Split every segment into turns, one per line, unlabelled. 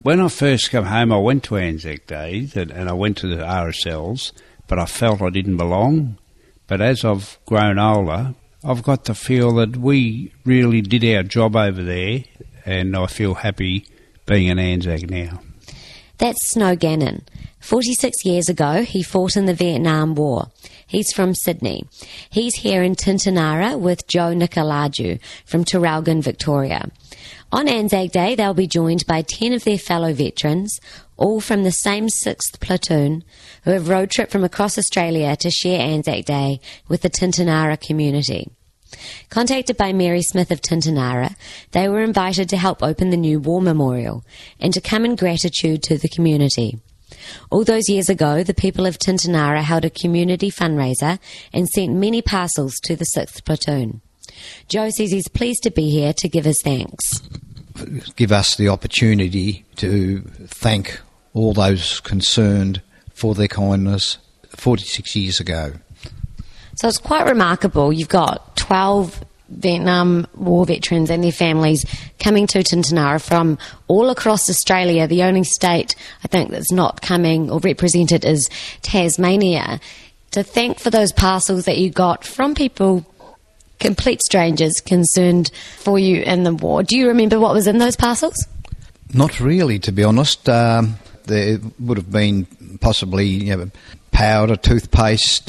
When I first come home, I went to Anzac Day and I went to the RSLs, but I felt I didn't belong. But as I've grown older, I've got to feel that we really did our job over there, and I feel happy being an Anzac now.
That's Snow Gannon. 46 years ago, he fought in the Vietnam War. He's from Sydney. He's here in Tintinara with Joe Nicolaju from Traralgon, Victoria. On Anzac Day, they'll be joined by 10 of their fellow veterans, all from the same 6th Platoon, who have road tripped from across Australia to share Anzac Day with the Tintinara community. Contacted by Mary Smith of Tintinara, they were invited to help open the new war memorial and to come in gratitude to the community. All those years ago, the people of Tintinara held a community fundraiser and sent many parcels to the 6th Platoon. Joe says he's pleased to be here to give his thanks.
Give us the opportunity to thank all those concerned for their kindness 46 years ago.
So it's quite remarkable. You've got 12 Vietnam War veterans and their families coming to Tintinara from all across Australia. The only state, I think, that's not coming or represented is Tasmania. To thank for those parcels that you got from people, complete strangers, concerned for you in the war. Do you remember what was in those parcels?
Not really, to be honest. There would have been possibly powder, toothpaste,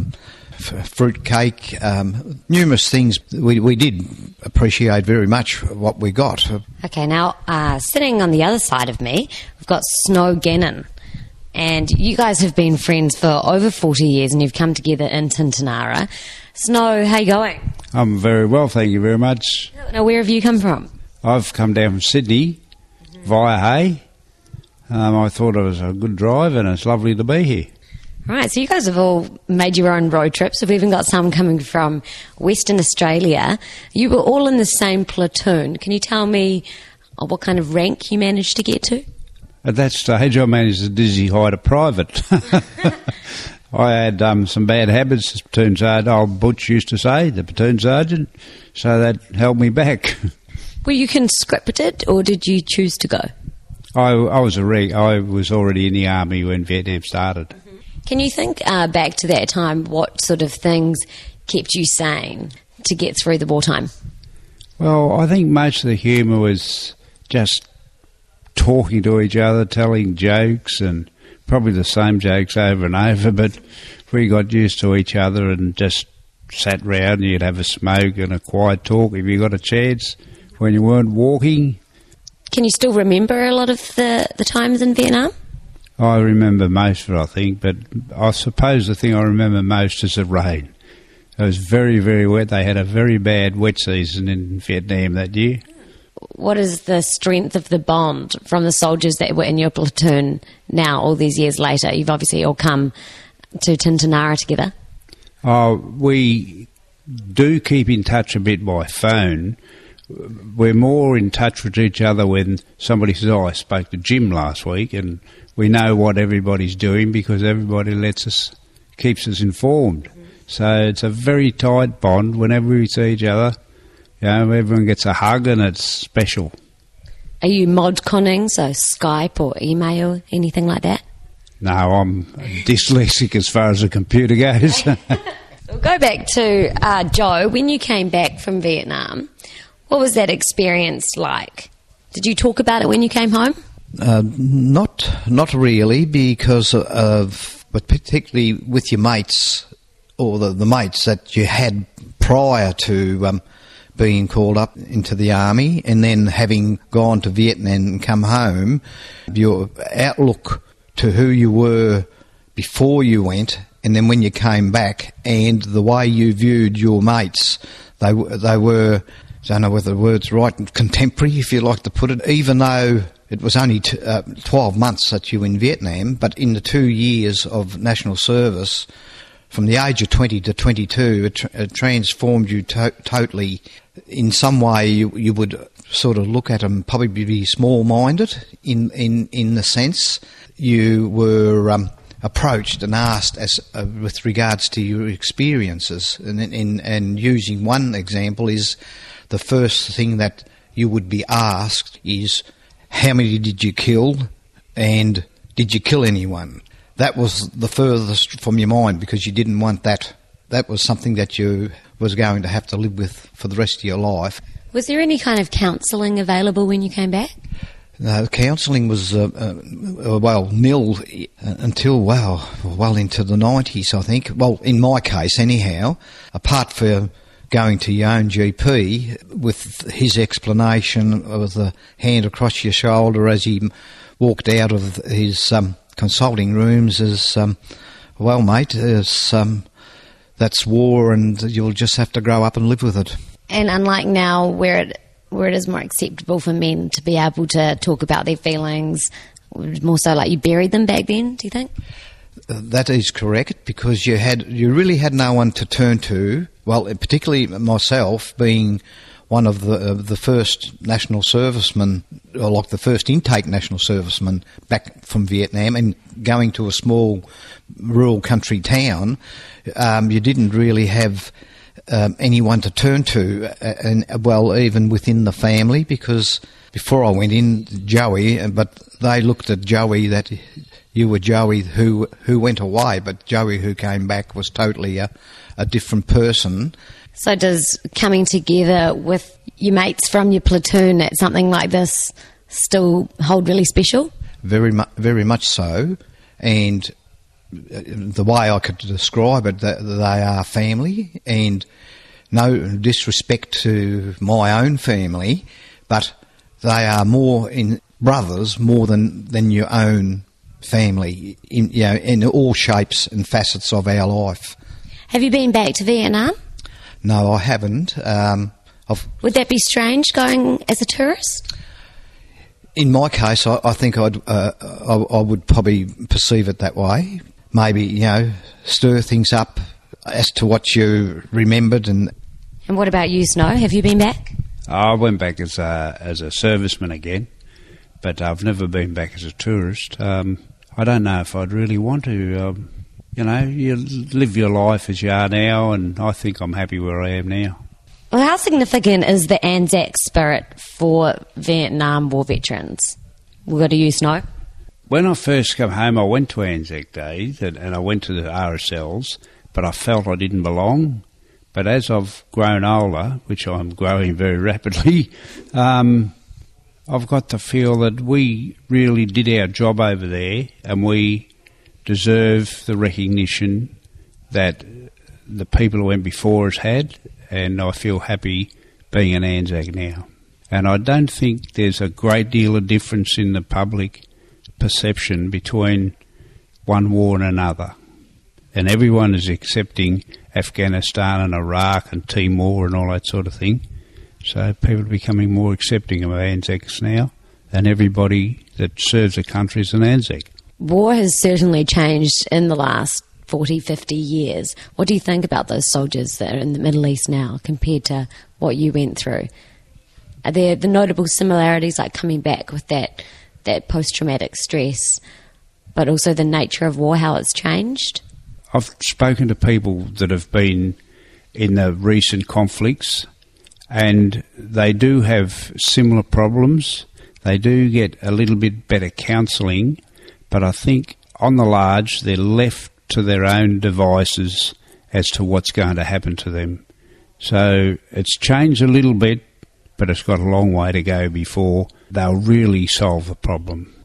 fruit cake, numerous things. We did appreciate very much what we got.
Okay, now sitting on the other side of me, we've got Snow Gannon. And you guys have been friends for over 40 years and you've come together in Tintinara. Snow, how you going?
I'm very well, thank you very much.
Now, where have you come from?
I've come down from Sydney via Hay. I thought it was a good drive and it's lovely to be here.
Right, so you guys have all made your own road trips. We've even got some coming from Western Australia. You were all in the same platoon. Can you tell me what kind of rank you managed to get to?
At that stage, I managed to dizzy hide a private. I had some bad habits, the platoon sergeant, old Butch used to say, the platoon sergeant, so that held me back.
Were you conscripted or did you choose to go?
I was already in the army when Vietnam started.
Can you think back to that time, what sort of things kept you sane to get through the wartime?
Well, I think most of the humour was just talking to each other, telling jokes, and probably the same jokes over and over, but we got used to each other and just sat round and you'd have a smoke and a quiet talk if you got a chance when you weren't walking.
Can you still remember a lot of the times in Vietnam?
I remember most of it, I think, but I suppose the thing I remember most is the rain. It was very, very wet. They had a very bad wet season in Vietnam that year.
What is the strength of the bond from the soldiers that were in your platoon now, all these years later? You've obviously all come to Tintinara together.
We do keep in touch a bit by phone. We're more in touch with each other when somebody says, I spoke to Jim last week, and we know what everybody's doing because everybody keeps us informed. So it's a very tight bond. Whenever we see each other, everyone gets a hug and it's special.
Are you mod-conning, so Skype or email, anything like that?
No, I'm dyslexic as far as the computer goes.
We'll go back to Joe. When you came back from Vietnam, what was that experience like? Did you talk about it when you came home?
Not really, because but particularly with your mates, or the mates that you had prior to being called up into the army, and then having gone to Vietnam and come home, your outlook to who you were before you went, and then when you came back, and the way you viewed your mates, they were, I don't know whether the word's right, contemporary, if you like to put it, even though it was only 12 months that you were in Vietnam, but in the 2 years of national service, from the age of 20 to 22, it transformed you totally. In some way, you would sort of look at them, probably be small-minded in the sense you were approached and asked with regards to your experiences. And using one example is the first thing that you would be asked is, how many did you kill, and did you kill anyone? That was the furthest from your mind, because you didn't want that. That was something that you was going to have to live with for the rest of your life.
Was there any kind of counselling available when you came back?
No, counselling was, nil until, well into the 90s, I think. Well, in my case, anyhow, apart from going to your own GP with his explanation of the hand across your shoulder as he walked out of his consulting rooms as, mate, that's war and you'll just have to grow up and live with it.
And unlike now, where it is more acceptable for men to be able to talk about their feelings, more so like you buried them back then, do you think?
That is correct, because you really had no one to turn to. Well, particularly myself, being one of the first national servicemen, or like the first intake national serviceman back from Vietnam, and going to a small rural country town, you didn't really have anyone to turn to, and even within the family, because before I went in, Joey, but they looked at Joey that you were Joey who went away, but Joey who came back was totally a different person.
So does coming together with your mates from your platoon at something like this still hold really special?
Very much so, and the way I could describe it, that they are family, and no disrespect to my own family, but they are more in brothers more than your own family in all shapes and facets of our life.
Have you been back to Vietnam?
No, I haven't.
Would that be strange going as a tourist?
In my case, I think I would probably perceive it that way. Maybe, stir things up as to what you remembered. And
what about you, Snow? Have you been back?
I went back as a serviceman again, but I've never been back as a tourist. I don't know if I'd really want to. You live your life as you are now, and I think I'm happy where I am now.
Well, how significant is the Anzac spirit for Vietnam War veterans? We'll go to you, Snow.
When I first came home, I went to Anzac Day, and I went to the RSLs, but I felt I didn't belong. But as I've grown older, which I'm growing very rapidly, I've got to feel that we really did our job over there, and we deserve the recognition that the people who went before us had, and I feel happy being an Anzac now. And I don't think there's a great deal of difference in the public perception between one war and another. And everyone is accepting Afghanistan and Iraq and Timor and all that sort of thing. So people are becoming more accepting of Anzacs now, and everybody that serves a country is an Anzac.
War has certainly changed in the last 40, 50 years. What do you think about those soldiers that are in the Middle East now compared to what you went through? Are there the notable similarities, like coming back with that post-traumatic stress, but also the nature of war, how it's changed?
I've spoken to people that have been in the recent conflicts, and they do have similar problems. They do get a little bit better counselling, but I think on the large they're left to their own devices as to what's going to happen to them. So it's changed a little bit, but it's got a long way to go before they'll really solve the problem.